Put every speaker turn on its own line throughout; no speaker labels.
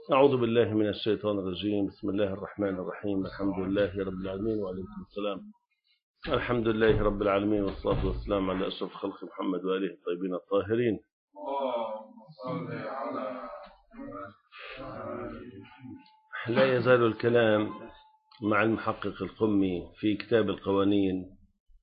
أعوذ بالله من الشيطان الرجيم. بسم الله الرحمن الرحيم. الحمد لله رب العالمين وعليكم السلام. الحمد لله رب العالمين والصلاة والسلام على أشرف خلق محمد وآله الطيبين الطاهرين. لا يزال الكلام مع المحقق القمي في كتاب القوانين،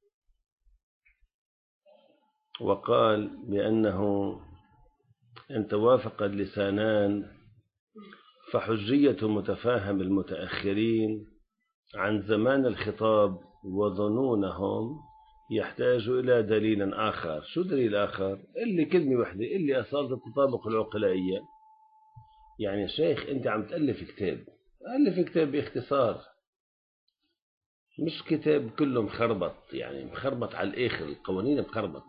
وقال بأنه إن توافق اللسانان فحجية متفاهم المتأخرين عن زمان الخطاب وظنونهم يحتاج إلى دليل آخر. شو دليل آخر؟ اللي كلمة واحدة، اللي أصالة التطابق العقلائية. يعني شيخ أنت عم تألف كتاب، ألف كتاب باختصار، مش كتاب كله مخربط، يعني مخربط على الآخر، القوانين مخربط.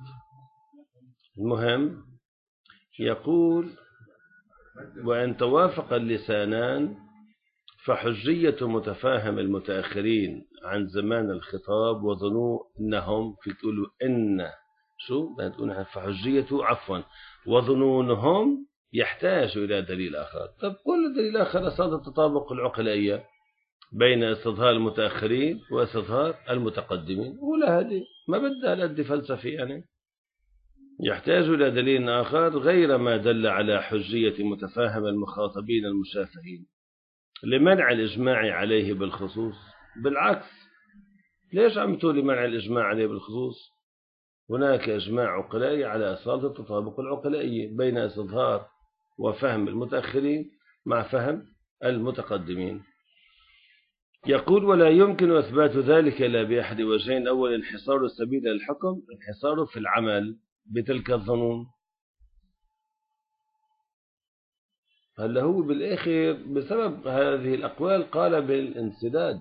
المهم يقول وإن توافق اللسانان فحجية متفاهم المتأخرين عن زمان الخطاب وظنونهم، في تقولوا إن شو بتقول فحجية وظنونهم يحتاج إلى دليل آخر. طب كل دليل آخر أصاد التطابق العقلائية بين استظهار المتأخرين واستظهار المتقدمين، ولا هذه ما بدها لدي فلسفي يعني. يحتاج إلى دليل آخر غير ما دل على حجية متفاهم المخاطبين المشافهين لمنع الإجماع عليه بالخصوص. بالعكس، ليش عم تقول منع الإجماع عليه بالخصوص؟ هناك إجماع عقلائي على أصالة التطابق العقلائي بين استظهار وفهم المتأخرين مع فهم المتقدمين. يقول ولا يمكن إثبات ذلك إلا بأحد وجهين. أول، انحصار السبيل للحكم، انحصاره في العمل بتلك الظنون. هلا هو بالآخر بسبب هذه الأقوال قال بالانسداد.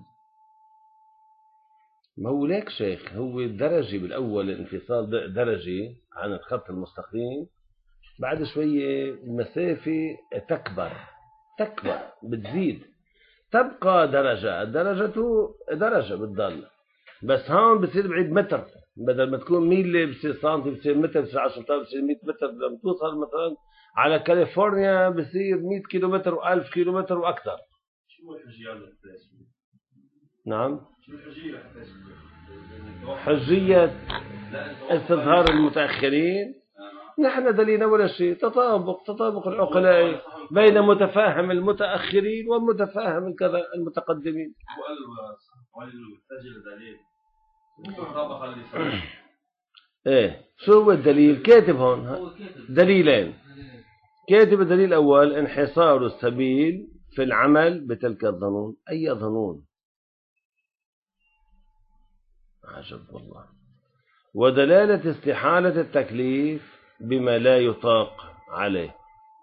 ما هو ليك شيخ، هو الدرجة بالأول الانفصال درجة عن الخط المستقيم، بعد شوية المسافة تكبر بتزيد، تبقى درجة، درجة بتضل، بس هون بصير بعيد متر، بدل ما تكون ميل بصير سنتي، بصير متر، بصير 10 بصير 100 متر. لما توصل مثلا على كاليفورنيا بصير 100 كيلومتر و1000 كيلومتر وأكثر. شو الحجية؟ نعم، حجية استظهار المتأخرين. نحن دليلنا ولا شيء، تطابق العقلاء بين متفاهم المتأخرين ومتفاهم كذا المتقدمين. ايه، شو هو الدليل؟ كاتب هون دليلين. كاتب الدليل الأول انحصار السبيل في العمل بتلك الظنون. أي ظنون؟ عجب والله. ودلالة استحالة التكليف بما لا يطاق عليه.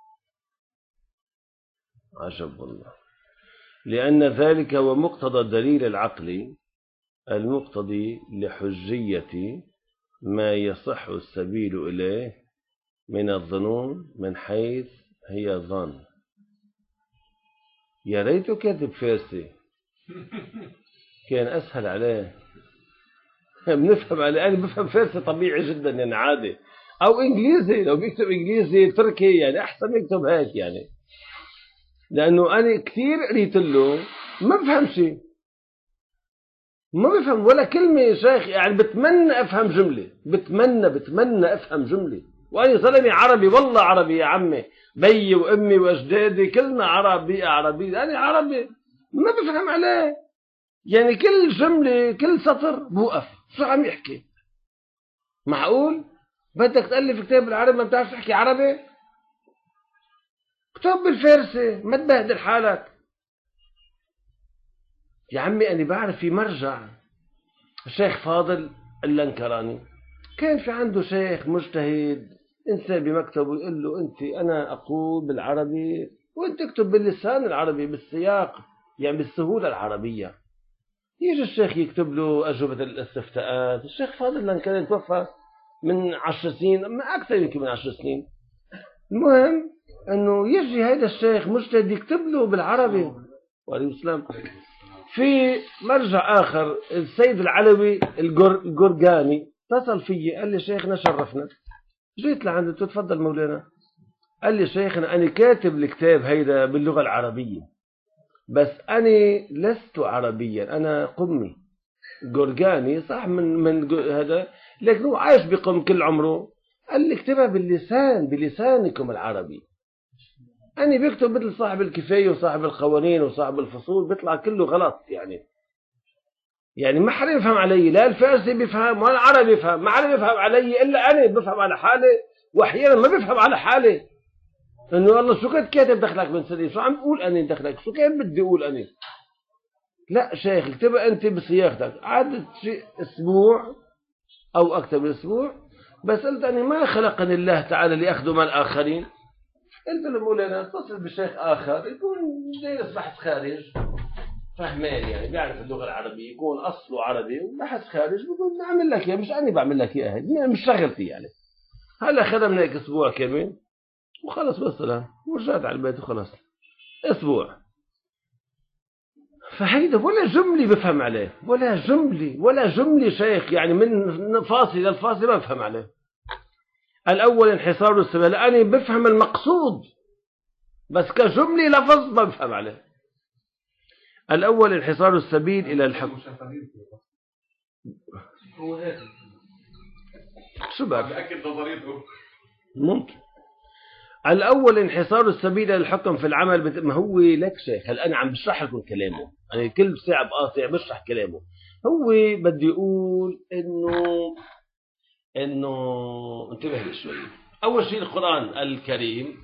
عجب والله. لأن ذلك هو مقتضى الدليل العقلي المقتضي لحجية ما يصح السبيل إليه من الظنون من حيث هي ظن. يا ريته كاتب فارسي كان أسهل عليه، بنفهم عليه. أنا بفهم فارسي طبيعي جدا يعني عادي، أو إنجليزي، لو بيكتب إنجليزي تركي يعني أحسن يكتب هيك يعني، لأنه أنا كثير قريت له ما بفهم شيء، ما بفهم ولا كلمة يا شيخ. يعني بتمنى أفهم جملة، بتمنى أفهم جملة، وأنا زلمي عربي والله عربي يا عمي، بيي وأمي وأجدادي كلنا عربي، أنا عربي ما بفهم عليه. يعني كل جملة كل سطر بوقف، شو عم يحكي؟ معقول بدك تألف كتاب بالعربي ما بتعرف تحكي عربي؟ اكتب بالفارسي، ما تبهدل حالك يا عمي. أنا بعرف في مرجع الشيخ فاضل اللنكراني، كان في عنده شيخ مجتهد إنسان بمكتبه يقول له أنا أقول بالعربي وأنت اكتب باللسان العربي بالسياق، يعني بالسهولة العربية. يجي الشيخ يكتب له أجوبة الاستفتاءات. الشيخ فاضل اللنكراني توفى من 10 سنين، ما أكثر يمكن من 10 سنين. المهم أنه يجي هذا الشيخ مجتهد يكتب له بالعربي. وعليه السلام. في مرجع آخر السيد العلوي الجرجاني اتصل فيي قال لي شيخنا شرفنا، جيت لعنده، تفضل مولانا. قال لي شيخنا أنا كاتب الكتاب هيدا باللغة العربية، بس أنا لست عربيا، أنا قمي جرجاني صح من هذا، لكن هو عايش بقم كل عمره. قال لي اكتبها بلسانكم العربي. أنا بيكتب مثل صاحب الكفاية وصاحب القوانين وصاحب الفصول، بيطلع كله غلط يعني ما حدا يفهم علي، لا الفارسي بيفهم ولا العربي بيفهم، ما حدا بيفهم علي إلا أنا بفهم على حالي، وأحيانا ما بفهم على حالي. إنه والله شو كنت كاتب دخلك من سنة، شو عم بقول أنا دخلك، شو كان بدي أقول أنا. لا شيخ اكتبها أنت بصياغتك. عدت شيء أسبوع أو أكثر من أسبوع، بس قلت أنا ما خلقني الله تعالى لأخذ من الآخرين. قلت لمولانا اتصل بشيخ آخر يكون دارس بحث خارج فهمان، يعني بيعرف اللغة العربية، يكون أصله عربي وبحث خارج، بقول نعمل لك إياه، مش أنا بعمل لك إياه، مش شغلتي يعني. هلا خدمنا هيك أسبوع كامل وخلص والسلام، ورجعت على البيت وخلص أسبوع. فهيدا ولا جملة بفهم عليه، ولا جملة شيخ، يعني من فاصل إلى الفاصل ما بفهم عليه. الأول انحصار السبيل، أنا بفهم المقصود بس كجملة لفظ ما بفهم عليه. الأول انحصار السبيل إلى الحق. شو بك؟ ممكن. الأول انحصار السبيل إلى الحكم في العمل ما هو لك شيخ، هل أنا عم بشرح لكم كلامه، أنا كل ساعة بقاطع بشرح كلامه. هو بدي يقول إنه انتبه لي شوي. أول شيء القرآن الكريم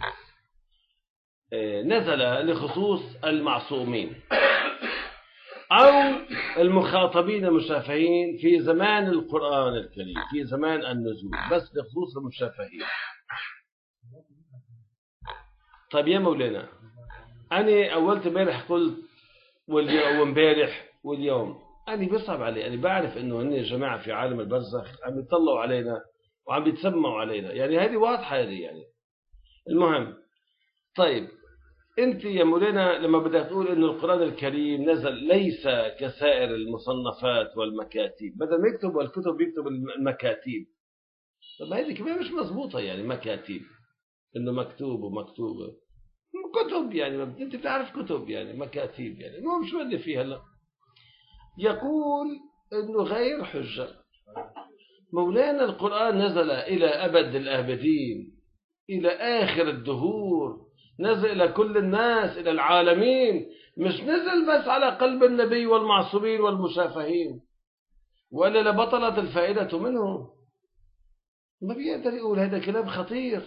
نزل لخصوص المعصومين أو المخاطبين المشافهين في زمان القرآن الكريم، في زمان النزول، بس لخصوص المشافهين. طيب يا مولانا، أنا أولت امبارح قلت وامبارح واليوم أنا بيصعب علي، أنا بعرف إنه هن جماعة في عالم البرزخ عم يطلعوا علينا وعم بيتسمعوا علينا، يعني هذه واضحة هذه يعني. المهم طيب أنت يا مولانا لما بدك تقول إنه القرآن الكريم نزل ليس كسائر المصنفات والمكاتيب، بدل ما يكتب الكتب يكتب المكاتيب. طب هذه كمان مش مضبوطة، يعني مكاتيب إنه مكتوب ومكتوبة كتب، يعني أنت بتعرف كتب يعني مكاتيب، يعني المهم شو بدي فيها هلا. يقول إنه غير حجة. مولانا القرآن نزل إلى أبد الآبدين، إلى آخر الدهور، نزل إلى كل الناس، إلى العالمين، مش نزل بس على قلب النبي والمعصومين والمشافهين، ولا لبطلت الفائدة منه. ما بيقدر يقول هذا كلام خطير،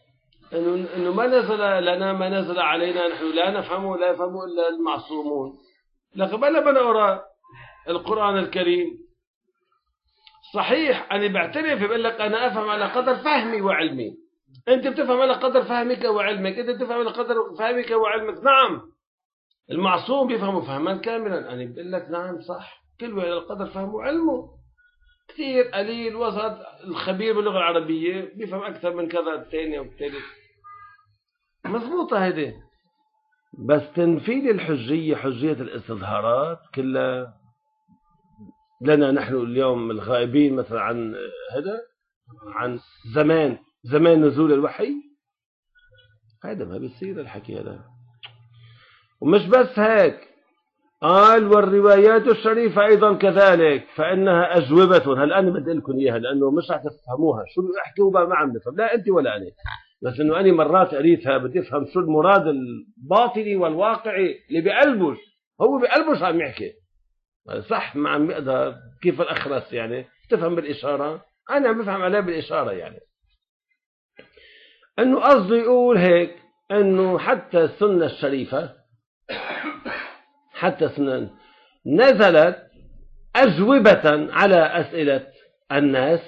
إنه ما نزل لنا ما نزل علينا، نحن لا نفهمه لا يفهمه إلا المعصومون. لكن أنا بنقرأ القرآن الكريم صحيح، أنا بعترف بقول لك أنا أفهم على قدر فهمي وعلمي، أنت بتفهم على قدر فهمك وعلمك، أنت بتفهم على قدر فهمك وعلمك. نعم المعصوم بيفهم فهما كاملا، أنا بقول لك نعم صح، كل واحد على قدر فهمه وعلمه، كثير قليل وسط الخبير باللغة العربية بيفهم أكثر من كذا الثاني والثالث، مضبوطة هذه. بس تنفيذ الحجية، حجية الاستظهارات كلها لنا نحن اليوم الغائبين مثلا عن هذا، عن زمان نزول الوحي، هذا ما بيصير الحكي هذا. ومش بس هيك، قال والروايات الشريفة أيضا كذلك فإنها أجوبة. هل أنا بدي لكم إياها لأنه مش رح تفهموها، شو أحكي ما عم نفهم، لا أنت ولا أنا، بس إنه أنا مرات قريتها بدي أفهم شو المراد الباطني والواقعي اللي بقلبه، هو بقلبه عم يحكي صح، ما عم يقدر كيف الأخرس يعني تفهم بالإشارة، أنا عم بفهم عليه بالإشارة، يعني إنه قصده يقول هيك إنه حتى السنة الشريفة، حتى السنة نزلت أجوبة على أسئلة الناس،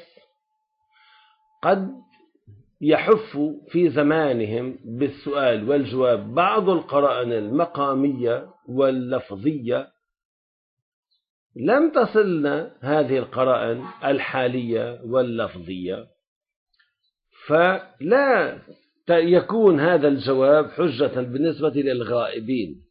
قد يحف في زمانهم بالسؤال والجواب بعض القرائن المقامية واللفظية، لم تصلنا هذه القرائن الحالية واللفظية، فلا يكون هذا الجواب حجة بالنسبة للغائبين.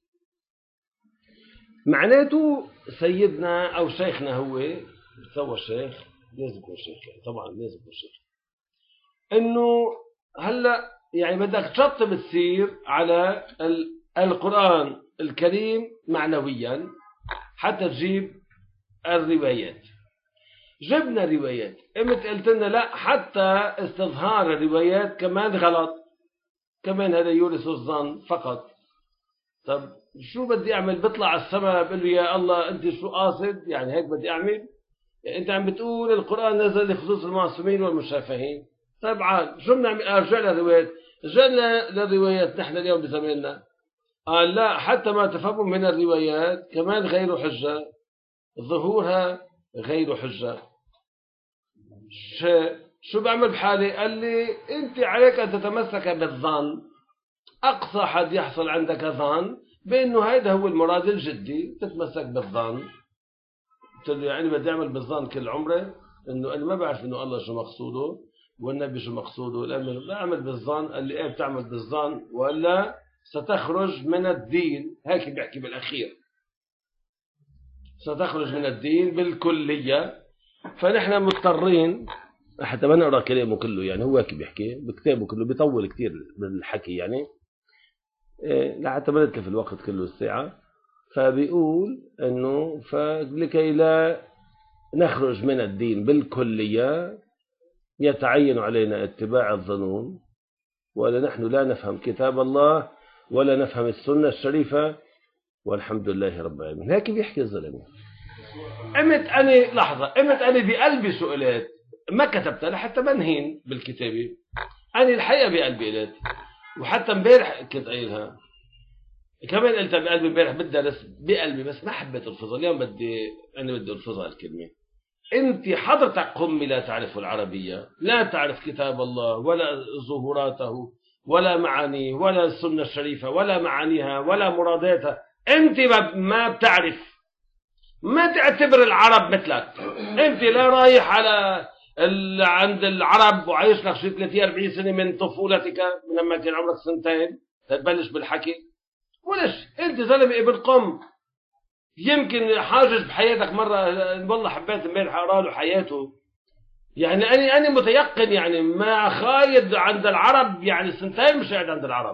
معناته سيدنا أو شيخنا هو سوى الشيخ، لازم يكون شيخ طبعا، لازم يكون شيخ، إنه هلأ يعني بدك تشطب السير على القرآن الكريم معنويا حتى تجيب الروايات. جبنا روايات، قمت قلت لنا لا، حتى استظهار الروايات كمان غلط، كمان هذا يورث الظن فقط. طب شو بدي أعمل؟ بطلع على السماء بقول له يا الله أنت شو قاصد؟ يعني هيك بدي أعمل؟ يعني أنت عم بتقول القرآن نزل لخصوص المعصومين والمشافهين. طيب عاد شو بنعمل؟ أرجع للروايات. رجعنا للروايات نحن اليوم بزماننا، قال لا، حتى ما تفهم من الروايات كمان غير حجة، ظهورها غير حجة. شو بعمل بحالي؟ قال لي أنت عليك أن تتمسك بالظن، أقصى حد يحصل عندك ظن بأنه هذا هو المراد الجدي، تتمسك بالظن. قلت له يعني بدي أعمل بالظن كل عمري؟ إنه أنا ما بعرف إنه الله شو مقصوده والنبي شو مقصوده، لأنه لا أعمل بالظن. قال لي إيه بتعمل بالظن ولا ستخرج من الدين؟ هيك بيحكي بالأخير، ستخرج من الدين بالكلية. فنحن مضطرين حتى ما نقرأ كلامه كله، يعني هو هيك بيحكي بكتابه كله، بيطول كتير بالحكي يعني لحتى ما نتلف الوقت كله الساعة. فبيقول انه فلكي لا نخرج من الدين بالكلية يتعين علينا اتباع الظنون، ولا نحن لا نفهم كتاب الله ولا نفهم السنة الشريفة، والحمد لله رب العالمين. هيك بيحكي الزلمة. قمت أنا لحظة، قمت أنا بقلبي سؤالات ما كتبتها لحتى بنهين بالكتابة. أنا الحقيقة بقلبي قلت، وحتى امبارح كنت قايلها كمان، قلتها بقلبي امبارح بالدرس بقلبي، بس ما حبيت الفظها. اليوم بدي الفظها الكلمة. انت حضرتك قمي لا تعرف العربية، لا تعرف كتاب الله ولا ظهوراته ولا معانيه ولا السنة الشريفة ولا معانيها ولا مراداتها. انت ما بتعرف، ما تعتبر العرب مثلك. انت لا رايح على عند العرب وعايش لك شي 30 40 سنة من طفولتك، من لما كان عمرك سنتين تبلش بالحكي ولش. انت زلمه ابن قم، يمكن حاجز بحياتك مره. والله حبيت امبارح اقرا له حياته، يعني انا متيقن يعني ما خايد عند العرب، يعني سنتين مش قاعد عند العرب.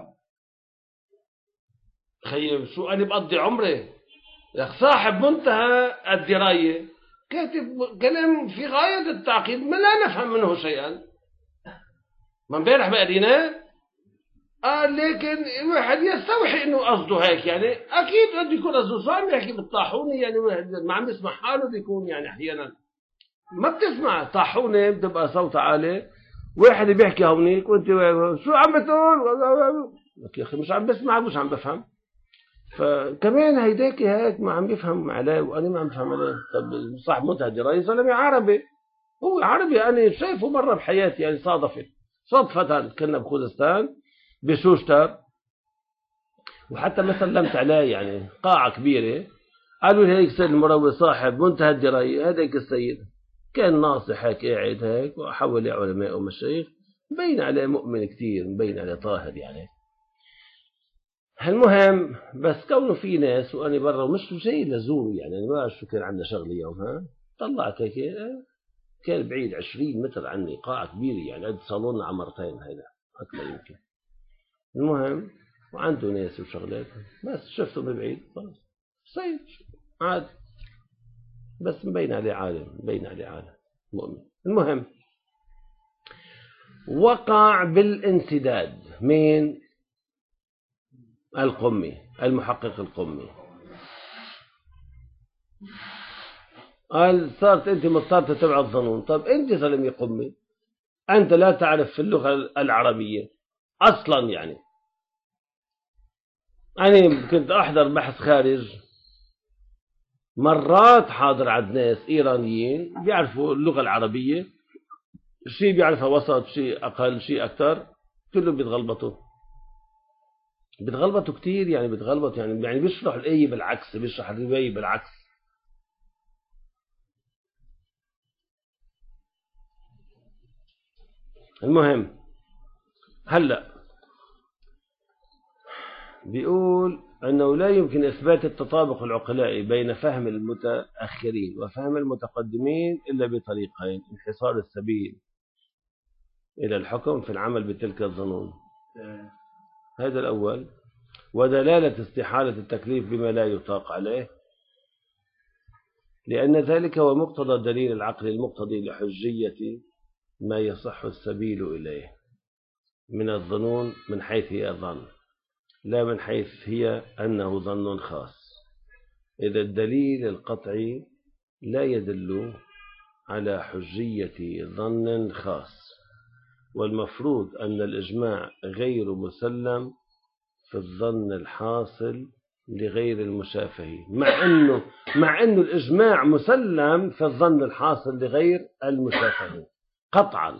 خيب شو انا بقضي عمري يا صاحب منتهى الدرايه، كاتب كلام في غايه التعقيد ما لا نفهم منه شيئا. ما امبارح بقريناه لكن الواحد يستوحي انه قصده هيك، يعني اكيد بده يكون قصده صار يحكي بالطاحونه، يعني ما عم يسمع حاله بيكون يعني احيانا ما بتسمع طاحونه بتبقى صوتها عالي، واحد بيحكي هونيك وانت شو عم بتقول؟ لك يا اخي مش عم بسمع مش عم بفهم. فكمان هيداك هيك ما عم يفهم عليه وانا ما عم بفهم عليه. طب صاحب منتهى الدرايه زلمه عربي، هو عربي، انا شايفه مره بحياتي يعني صادفت صدفه، كنا بخوزستان بشوشتر، وحتى ما سلمت عليه، يعني قاعة كبيرة، قالوا لي هيك سيد المروي صاحب منتهى الدراية، هذاك السيد كان ناصح هيك قاعد هيك وحول علماء ومشايخ، مبين عليه مؤمن كثير، مبين عليه طاهر يعني. المهم بس كونه في ناس وانا برا ومش جاي لزور، يعني انا ما بعرف شو كان عندنا شغله يومها، طلعت هيك كان بعيد 20 متر عني، قاعة كبيرة يعني قد صالوننا عمرتين هيدا أكثر يمكن. المهم وعنده ناس وشغلات، بس شفته من بعيد خلص سيد عاد، بس مبين عليه عالم، مبين عليه عالم مؤمن. المهم وقع بالانسداد من القمي، المحقق القمي، قال صارت انت مضطر تتبع الظنون. طب انت زلمه قمي، انت لا تعرف في اللغه العربيه اصلا. يعني انا كنت احضر بحث خارج، مرات حاضر عند ناس ايرانيين بيعرفوا اللغه العربيه، شيء بيعرفها وسط، شيء اقل، شيء اكثر، كلهم بيتغلبطوا كثير، يعني بيتغلبط، يعني بيشرح الايه بالعكس، بيشرح الروايه بالعكس. المهم هلا بيقول أنه لا يمكن إثبات التطابق العقلائي بين فهم المتأخرين وفهم المتقدمين إلا بطريقين: انحصار السبيل إلى الحكم في العمل بتلك الظنون، هذا الأول. ودلالة استحالة التكليف بما لا يطاق عليه، لأن ذلك هو مقتضى دليل العقل المقتضي لحجية ما يصح السبيل إليه من الظنون من حيث هي ظن، لا من حيث هي أنه ظن خاص. إذا الدليل القطعي لا يدل على حجية ظن خاص، والمفروض أن الإجماع غير مسلم في الظن الحاصل لغير المشافه، مع أنه الإجماع مسلم في الظن الحاصل لغير المشافه قطعا.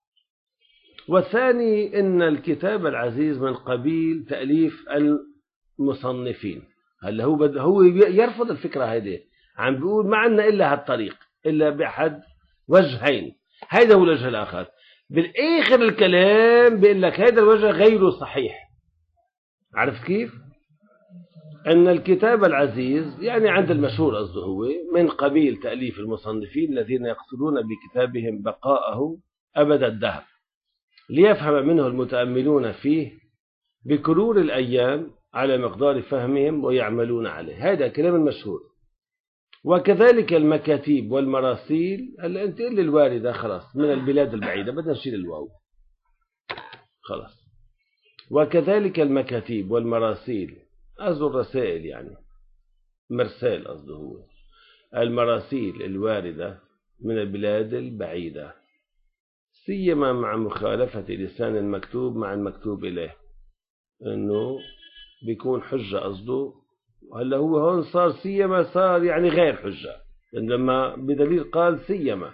والثاني أن الكتاب العزيز من قبيل تأليف المصنفين. هل هو يرفض الفكرة هذه، عم بيقول ما عندنا إلا هالطريق إلا بأحد وجهين، هذا هو الوجه الآخر. بالآخر الكلام بيقول لك هذا الوجه غير صحيح. عرفت كيف؟ أن الكتاب العزيز يعني عند المشهور قصده هو من قبيل تأليف المصنفين الذين يقصدون بكتابهم بقاءه أبد الدهر، ليفهم منه المتأملون فيه بكرور الأيام على مقدار فهمهم ويعملون عليه. هذا كلام المشهور. وكذلك المكاتيب والمراسيل. هلا أنت قل لي الواردة خلاص من البلاد البعيدة، بدنا نشيل الواو خلاص. وكذلك المكاتيب والمراسيل، قصده الرسائل يعني مرسال قصده هو، المراسيل الواردة من البلاد البعيدة، سيما مع مخالفة لسان المكتوب مع المكتوب إليه، إنه بيكون حجة قصده. هلا هو هون صار سيما، صار يعني غير حجة، لما بدليل قال سيما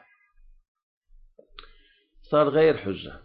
صار غير حجة.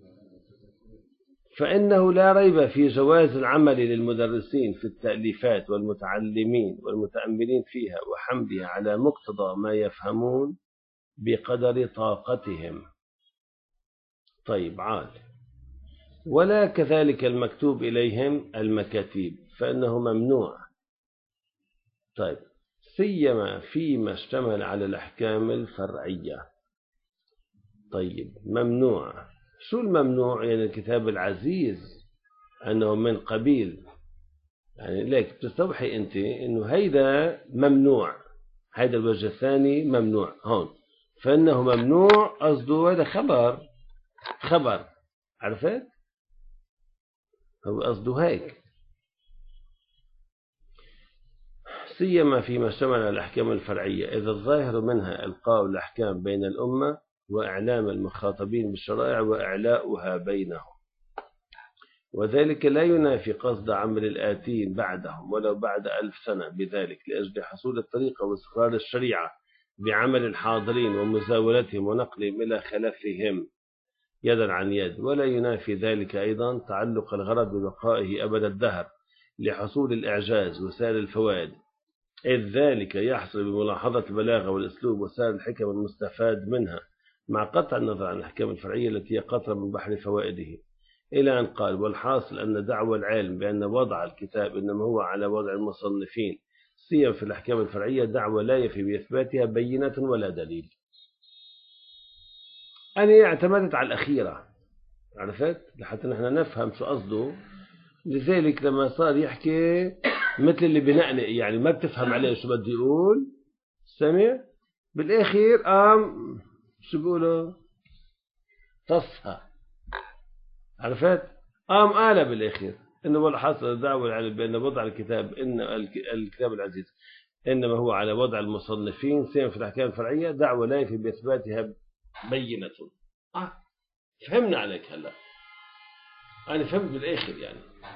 فإنه لا ريب في جواز العمل للمدرسين في التأليفات والمتعلمين والمتأملين فيها وحملها على مقتضى ما يفهمون بقدر طاقتهم. طيب عال. ولا كذلك المكتوب إليهم المكاتيب فإنه ممنوع. طيب سيما فيما اشتمل على الأحكام الفرعية. طيب ممنوع، شو الممنوع؟ يعني الكتاب العزيز أنه من قبيل، يعني ليك بتستوحي أنت أنه هيدا ممنوع، هيدا الوجه الثاني ممنوع هون، فإنه ممنوع قصده هذا خبر عرفت؟ هو قصده هيك. سيما فيما اشتمل على الأحكام الفرعية، إذا الظاهر منها إلقاء الأحكام بين الأمة وإعلام المخاطبين بالشرائع وإعلاؤها بينهم، وذلك لا ينافي قصد عمل الآتين بعدهم ولو بعد 1000 سنة بذلك لأجل حصول الطريقة واستقرار الشريعة بعمل الحاضرين ومزاولتهم ونقلهم إلى خلفهم يدا عن يد. ولا ينافي ذلك أيضا تعلق الغرض ببقائه أبد الدهر لحصول الإعجاز وسائر الفوائد، إذ ذلك يحصل بملاحظة البلاغة والأسلوب وسائر الحكم المستفاد منها مع قطع النظر عن الأحكام الفرعية التي هي قطرة من بحر فوائده. إلى أن قال: والحاصل أن دعوى العلم بأن وضع الكتاب إنما هو على وضع المصنفين سيما في الأحكام الفرعية دعوى لا يفي بإثباتها بينة ولا دليل. أنا اعتمدت على الأخيرة، عرفت؟ لحتى نحن نفهم شو قصده. لذلك لما صار يحكي مثل اللي بنقلق، يعني ما بتفهم عليه شو بدي يقول، سمع بالآخر قام شو بيقولوا تصحى، عرفت؟ قام قال بالآخر إنه والحاصل دعوة العلم بأن وضع الكتاب إن الكتاب العزيز إنما هو على وضع المصنفين سيما في الأحكام الفرعية دعوة لا يفي بإثباتها بينة. فهمنا عليك هلا، أنا فهمت بالآخر يعني.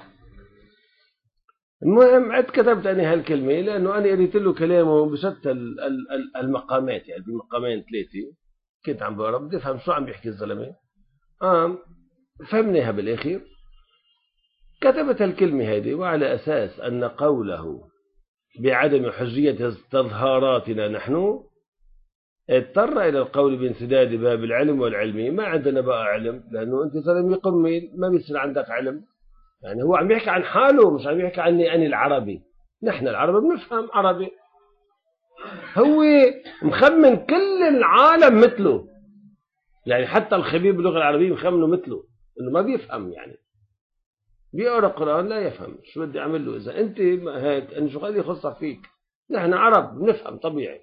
المهم عد كتبت أنا هالكلمة لأنه أنا قريت له كلامه بشتى المقامات، يعني بمقامين 3 كنت عم بقرا بدي أفهم شو عم بيحكي الزلمة. فهمناها بالآخر، كتبت الكلمة هذه وعلى أساس أن قوله بعدم حجية استظهاراتنا نحن اضطر إلى القول بانسداد باب العلم والعلمي. ما عندنا بقى علم لأنه أنت زلمة قمي ما بيصير عندك علم. يعني هو عم يحكي عن حاله مش عم يحكي عني أنا العربي. نحن العرب بنفهم عربي، هو مخمن كل العالم مثله، يعني حتى الخبير باللغة العربية مخمنه مثله إنه ما بيفهم يعني. بيقرأ القرآن لا يفهم، شو بدي أعمل له إذا أنت هيك؟ أنا شو خلي يخصك فيك؟ نحن عرب بنفهم طبيعي.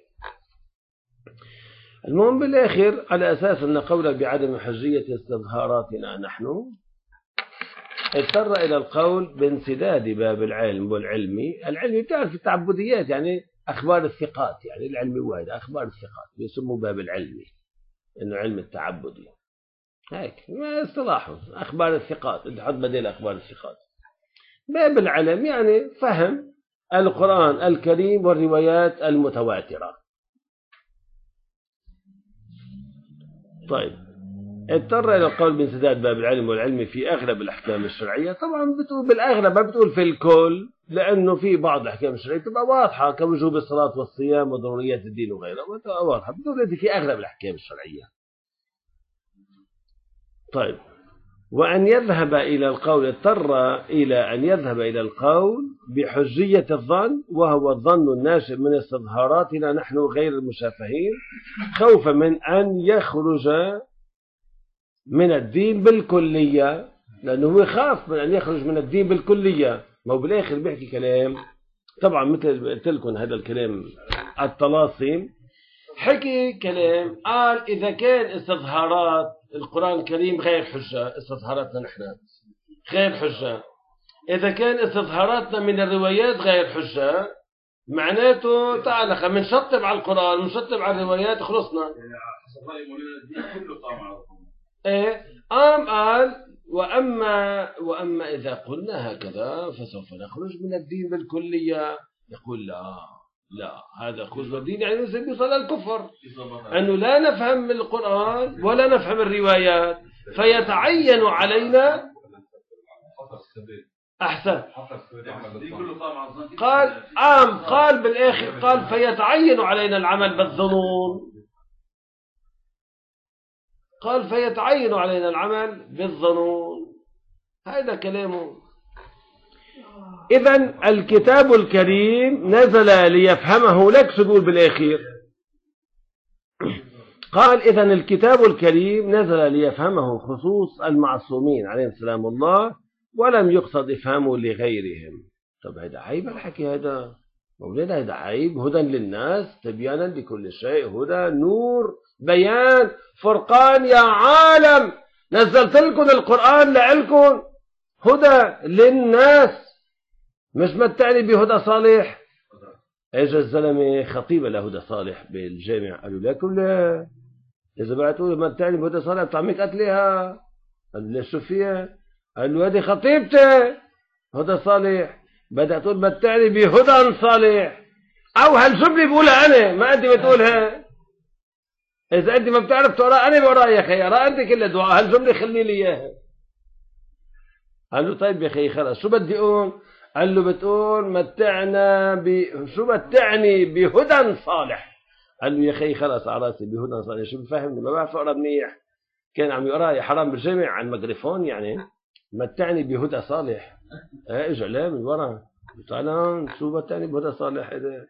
المهم بالآخر على أساس أن قولك بعدم حجية استظهاراتنا نحن اضطر إلى القول بانسداد باب العلم والعلمي. العلمي بتعرف التعبديات يعني أخبار الثقات، يعني العلمي واحد أخبار الثقات بيسموه باب العلمي، إنه علم التعبدي هيك ما اصطلاحه أخبار الثقات، اللي حط بديل أخبار الثقات. باب العلم يعني فهم القرآن الكريم والروايات المتواترة. طيب اضطر إلى القول بانسداد باب العلم والعلم في أغلب الأحكام الشرعية. طبعا بتقول بالأغلب، ما بتقول في الكل، لأنه في بعض الأحكام الشرعية تبقى واضحة كوجوب الصلاة والصيام وضروريات الدين وغيرها، بتبقى واضحة. بتقول في أغلب الأحكام الشرعية. طيب وأن يذهب إلى القول، اضطر إلى أن يذهب إلى القول بحجية الظن، وهو الظن الناشئ من استظهاراتنا نحن غير المشافهين، خوفا من أن يخرج من الدين بالكلية، لأنه هو يخاف من أن يخرج من الدين بالكلية. ما هو بالآخر بيحكي كلام، طبعا مثل قلت لكم هذا الكلام الطلاسم، حكي كلام قال إذا كان استظهارات القرآن الكريم غير حجة، استظهاراتنا نحن غير حجة، إذا كان استظهاراتنا من الروايات غير حجة، معناته تعال خلينا نشطب على القرآن ونشطب على الروايات خلصنا. إيه قال وأما إذا قلنا هكذا فسوف نخرج من الدين بالكلية. يقول لا هذا خروج من الدين يعني يوصل الكفر، أنه لا نفهم القرآن ولا نفهم الروايات، فيتعين علينا أحسن قال بالآخر قال فيتعين علينا العمل بالظنون، قال فيتعين علينا العمل بالظنون. هذا كلامه. إذن الكتاب الكريم نزل ليفهمه لك، سجول بالآخر قال إذن الكتاب الكريم نزل ليفهمه خصوص المعصومين عليهم سلام الله، ولم يقصد إفهامه لغيرهم. طب هذا عيب الحكي هذا مولانا، هذا عيب. هدى للناس تبيانا لكل شيء، هدى نور بيان فرقان يا عالم، نزلت لكم القرآن لعلكم هدى للناس، مش متعني بهدى صالح. اجى الزلمه خطيبه لهدى صالح بالجامع، قالوا لكم لا، اذا بعتوا متعني بهدى صالح بطعمك قتلها. قال ليش شو فيها؟ قال له هذه خطيبتي هدى صالح، بدها تقول متعني بهدى صالح، او هالجمله بقولها انا ما انت بتقولها. اذا انت ما بتعرف تقرا انا بقرا يا اخي، اقرا انت كل دعاء، هالجمله خلي لي اياها. قال له طيب يا اخي خلص شو بدي اقول؟ قال له بتقول متعنا شو متعني بهدى صالح. قال له يا اخي خلص على راسي بهدى صالح، شو بفهمني ما بعرف اقرا منيح، كان عم يقرا يا حرام بالجامع عن الميكروفون يعني متعني بهدى صالح. اجى لا من ورا تعال شو متعني بهدى صالح؟ هذا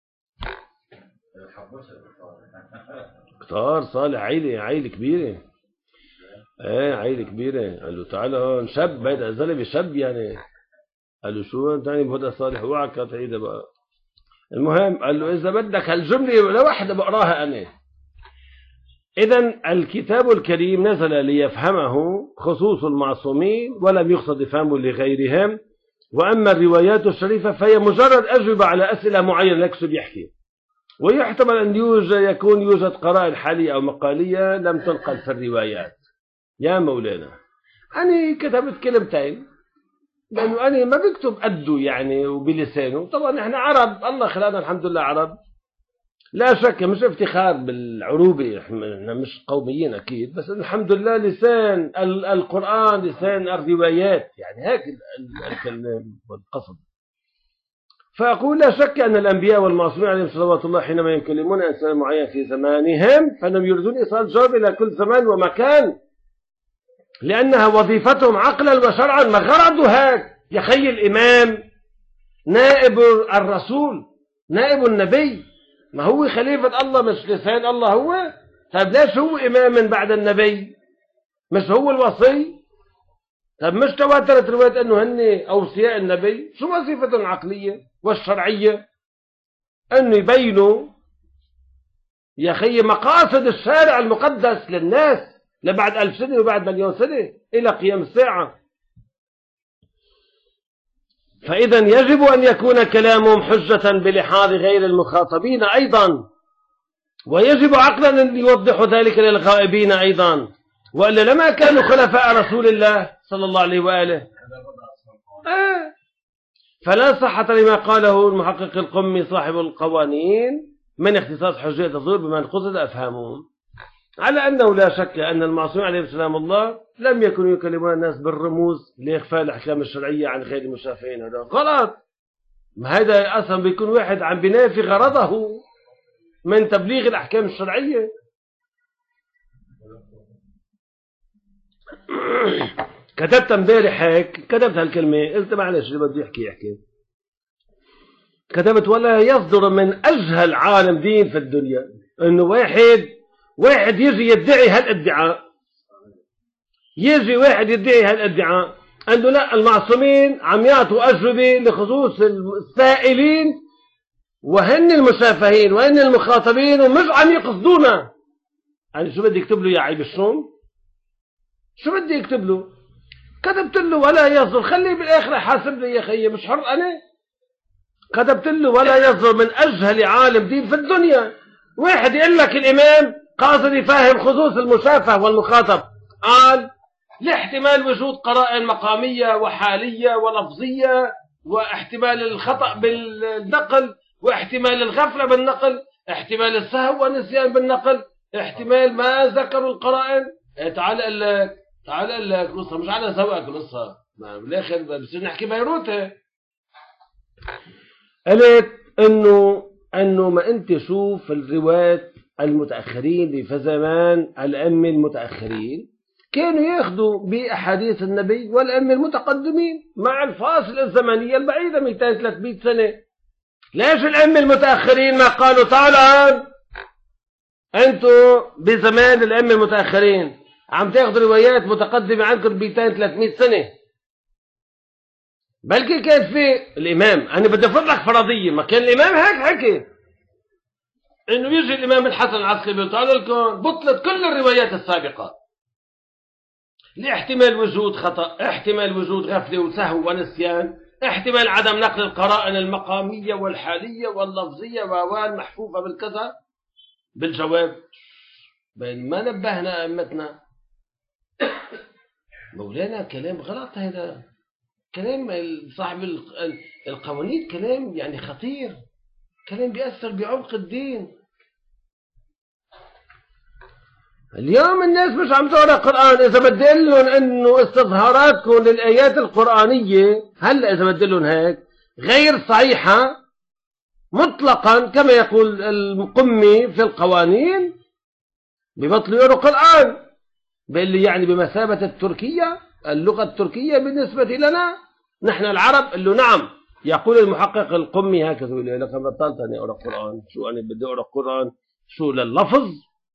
كتار صالح، عيله كبيره، عيله كبيره. قال له تعال شاب، هذا زلمه شاب يعني. قال له شو تاني بهدى صالح؟ اوعك تعيدها بقى. المهم قال له اذا بدك هالجمله لوحده بقراها انا. اذا الكتاب الكريم نزل ليفهمه خصوص المعصومين ولم يقصد فهمه لغيرهم، واما الروايات الشريفه فهي مجرد اجوبه على اسئله معينه لك شو بيحكي، ويحتمل ان يكون يوجد قرائن حاليه او مقاليه لم تنقل في الروايات. يا مولانا انا كتبت كلمتين، لأنه أنا ما بكتب قده يعني وبلسانه. طبعا نحن عرب، الله خلانا الحمد لله عرب، لا شك مش افتخار بالعروبة، احنا مش قوميين أكيد، بس الحمد لله لسان القرآن لسان الروايات، يعني هيك الكلام والقصد. فأقول لا شك أن الأنبياء والمعصومين عليهم صلوات الله حينما يكلمون إنسان معين في زمانهم فإنهم يريدون إيصال جواب إلى كل زمان ومكان، لأنها وظيفتهم عقلا وشرعا. ما غرضوا هيك يا خي الإمام نائب الرسول نائب النبي، ما هو خليفة الله مش لسان الله هو؟ طيب ليش هو إمام من بعد النبي؟ مش هو الوصي؟ طب مش تواترت رواية أنه هن أوصياء النبي؟ شو وظيفتهم العقلية والشرعية؟ أنه يبينوا يا أخي مقاصد الشارع المقدس للناس لبعد 1000 سنة وبعد مليون سنة إلى قيام الساعة. فإذا يجب أن يكون كلامهم حجة بلحاظ غير المخاطبين أيضا، ويجب عقلا أن يوضحوا ذلك للغائبين أيضا، وإلا لما كانوا خلفاء رسول الله صلى الله عليه وآله. فلا صحة لما قاله المحقق القمي صاحب القوانين من اختصاص حجية الظهور بمن قصد أفهامهم، على أنه لا شك أن المعصومين عليه السلام الله لم يكونوا يكلمون الناس بالرموز لإخفاء الأحكام الشرعية عن غير المشافعين. هذا غلط. هذا أصلا بيكون واحد عم بينافي غرضه من تبليغ الأحكام الشرعية. كتبت امبارح هيك، كتبت هالكلمة، قلت معلش اللي بده يحكي. كتبت ولا يصدر من أجهل عالم دين في الدنيا إنه واحد يجي يدعي هالادعاء، أنه لا المعصومين عم يعطوا أجوبة لخصوص السائلين وهن المشافهين وهن المخاطبين ومش عم يقصدونا. يعني شو بدي يكتب له يا عيب الشوم؟ شو بدي يكتب له؟ كتبت له ولا يصدر، خليه بالآخر يحاسب لي يا أخي، مش حر أنا. كتبت له ولا يصدر من أجهل عالم دين في الدنيا واحد يقول لك الإمام قاصد يفهم خصوص المشافه والمخاطب، قال لاحتمال وجود قرائن مقامية وحالية ولفظية، واحتمال الخطأ بالنقل، واحتمال الغفلة بالنقل، احتمال السهو والنسيان بالنقل، احتمال ما ذكروا القرائن. تعال قال لك قصة مش على سواك قصة، بالاخر بصير نحكي بيروتة. قلت انه ما انت شوف الروايات المتأخرين في زمان الأئمة المتأخرين كانوا ياخذوا بأحاديث النبي والأئمة المتقدمين مع الفاصل الزمنية البعيدة 200-300 سنة. ليش الأئمة المتأخرين ما قالوا تعالوا أنتوا بزمان الأئمة المتأخرين عم تاخذوا روايات متقدمة عنكم 200-300 سنة؟ بلكي كان في الإمام، أنا بدي أفرض لك فرضية، ما كان الإمام هيك حكي إنه يجي الإمام الحسن العسكري بيقول لكم بطلت كل الروايات السابقة لاحتمال وجود خطأ، احتمال وجود غفلة وسهو ونسيان، احتمال عدم نقل القرائن المقامية والحالية واللفظية والمحفوفة بالكذا. بالجواب بين ما نبهنا أئمتنا مولانا كلام غلط، هذا كلام صاحب القوانين، كلام يعني خطير، كلام بيأثر بعمق الدين. اليوم الناس مش عم تقرأ قرآن، إذا بدي أقول لهم إنه استظهاراتكم للآيات القرآنية هلا إذا بدي لهم هيك غير صحيحة مطلقا كما يقول القمي في القوانين، ببطلوا يقرأوا قرآن. بقول لي يعني بمثابة التركية، اللغة التركية بالنسبة لنا نحن العرب. قال له نعم. يقول المحقق القمي هكذا، يقول لي لك بطلت أنا أقرأ قرآن، شو أنا بدي أقرأ قرآن شو لللفظ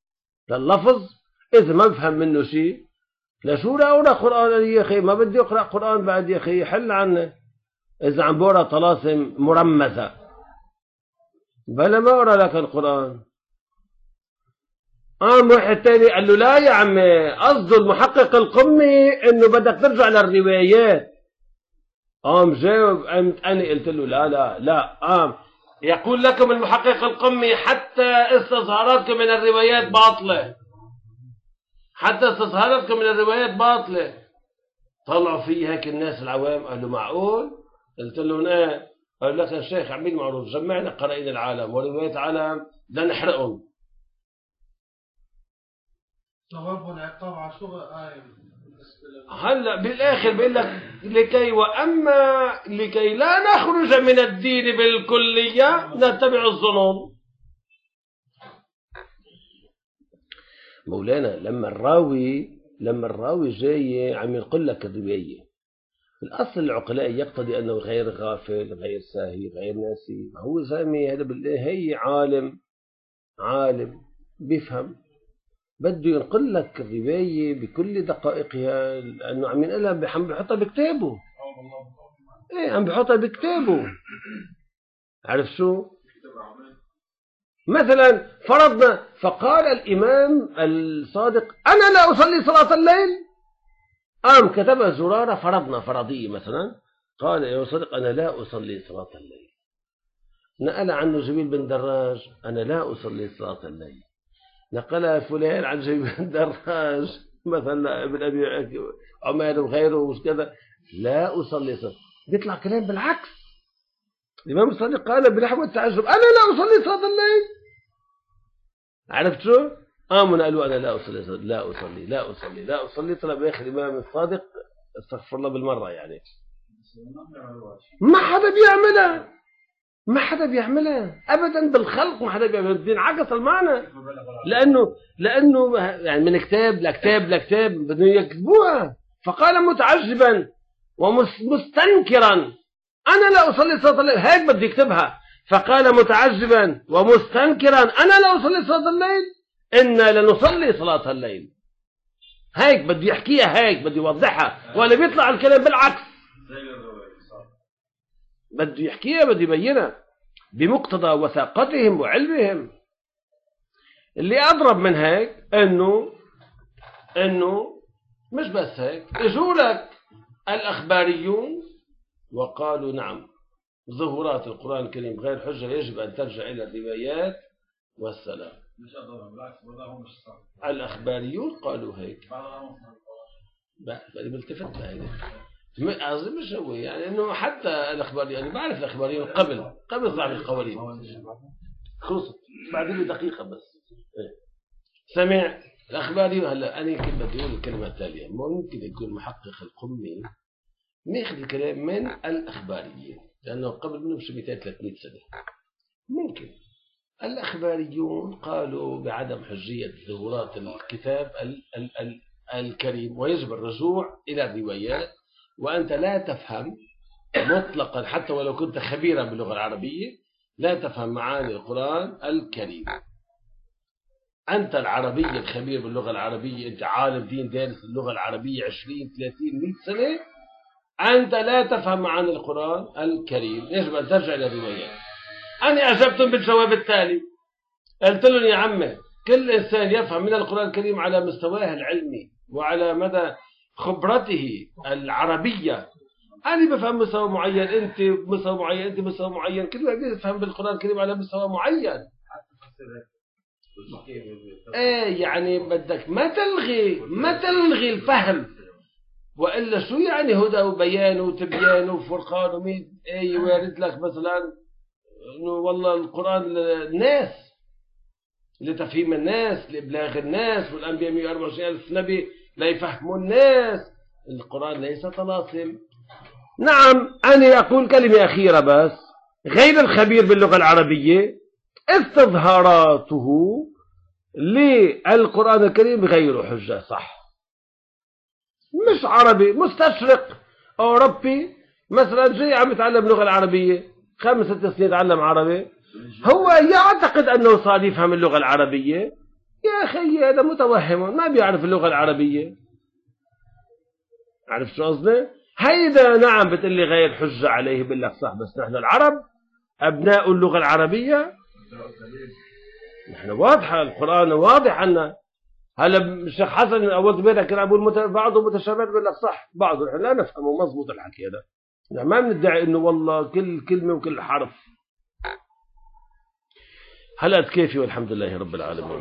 إذا ما بفهم منه شيء لشو لا أقرأ قرآن يا أخي؟ ما بدي أقرأ قرآن بعد يا أخي، حل عنه. إذا عم بقرأ طلاسم مرمزة بلا ما أقرأ لك القرآن. واحد تاني قال له لا يا عمي، قصده المحقق القمي إنه بدك ترجع للروايات. مجاوب أنا قلت له لا يقول لكم المحقق القمي حتى استظهاراتكم من الروايات باطلة، طلعوا فيه هيك الناس العوام. قالوا معقول؟ قلت لهم ايه. قال لك يا شيخ عميل معروف، جمعنا قرائن العالم وروايات العالم لا نحرقهم.
ثواب والعقاب على شو
هلا بالاخر بيقول لك لكي لا نخرج من الدين بالكلية نتبع الظنون. مولانا لما الراوي جاي عم يقول لك الرواية، الأصل العقلاء يقتضي أنه غير غافل غير ساهي غير ناسي. هو زلمة هذا بالله هي عالم بيفهم، بده ينقل لك الرواية بكل دقائقها، لأنه عم ينقلها عم بحطها بكتابه. إيه عم بحطها بكتابه. عارف شو؟ مثلا فرضنا فقال الإمام الصادق أنا لا أصلي صلاة الليل، قام كتبها زرارة، فرضنا فرضية مثلا، قال يا صادق أنا لا أصلي صلاة الليل. نقل عنه جميل بن دراج أنا لا أصلي صلاة الليل. نقلها فلان عن جميل بن دراج مثلا ابن أبي عمير وغيره وكذا لا أصلي صلاة. بيطلع كلام بالعكس. الإمام الصادق قال بلحظة التعجب أنا لا أصلي صلاة الليل. عرفت شو؟ قاموا قالوا أنا لا أصلي لا أصلي لا أصلي لا أصلي. طلع بآخر الإمام الصادق استغفر الله بالمرة يعني. ما حدا بيعملها، ما حدا بيعملها أبدا بالخلق، ما حدا بيعملها. بينعكس المعنى لأنه يعني من كتاب لكتاب لكتاب بدهم يكتبوها. فقال متعجبا ومستنكرا أنا لا أصلي صلاة الليل، هيك بده يكتبها. فقال متعجبا ومستنكرا أنا لا أصلي صلاة الليل إنا لنصلي صلاة الليل. هيك بده يحكيها، هيك بده يوضحها، ولا بيطلع الكلام بالعكس. بده يحكيها، بده يبينها بمقتضى وثاقتهم وعلمهم. اللي أضرب من هيك إنه مش بس هيك، اجوا لك الأخباريون وقالوا نعم ظهورات القرآن الكريم غير حجة، يجب أن ترجع إلى الروايات والسلام. الأخباريون قالوا هيك. بلتفت لهيك أظن مش هو يعني إنه حتى الأخباريون، يعني بعرف الأخباريون قبل ضعف القوانين خلصت بعد دقيقة بس. سمع الأخباريون. هلا أنا كنت بدي أقول الكلمة التالية، ممكن يكون محقق القمي ناخذ الكلام من الأخباريين لأنه قبل منهم شي 200-300 سنة. ممكن الأخباريون قالوا بعدم حجية ظهورات الكتاب الكريم ويجب الرجوع إلى الروايات، وأنت لا تفهم مطلقا حتى ولو كنت خبيرا باللغة العربية لا تفهم معاني القرآن الكريم. أنت العربي الخبير باللغة العربية، أنت عالم دين دارس اللغة العربية 20-30-100 سنة، أنت لا تفهم معاني القرآن الكريم، يجب أن ترجع إلى الروايات. أنا أعجبتهم بالجواب التالي، قلت لهم يا عمي كل إنسان يفهم من القرآن الكريم على مستواه العلمي وعلى مدى خبرته العربية. أنا بفهم مستوى معين، أنت مستوى معين، أنت مستوى معين، كل واحد يفهم بالقرآن الكريم على مستوى معين. إيه يعني بدك ما تلغي الفهم، وإلا شو يعني هدى وبيان وتبيان وفرقان ومين إيه وارد لك مثلا إنه والله القرآن للناس لتفهيم الناس لإبلاغ الناس، والأنبياء 124,000 نبي لا يفهموا الناس. القرآن ليس طلاسم. نعم أنا أقول كلمة أخيرة بس، غير الخبير باللغة العربية استظهاراته للقرآن الكريم غير حجة. صح، مش عربي مستشرق أوروبي مثلا جاي عم يتعلم اللغة العربية 5-6 سنين يتعلم عربي، هو يعتقد أنه صار يفهم اللغة العربية. يا أخي هذا متوهم ما بيعرف اللغة العربية. عرفت شو قصدي؟ هيدا نعم بتقول لي غير حجة عليه، بقول لك صح، بس نحن العرب أبناء اللغة العربية، نحن واضحة القرآن واضح عنا. هلا الشيخ حسن أول بيتك كان أقول بعضه متشابه، بقول لك صح بعضه نحن لا نفهمه مضبوط الحكي هذا، يعني ما بندعي إنه والله كل كلمة وكل حرف. هلا كيفي والحمد لله رب العالمين.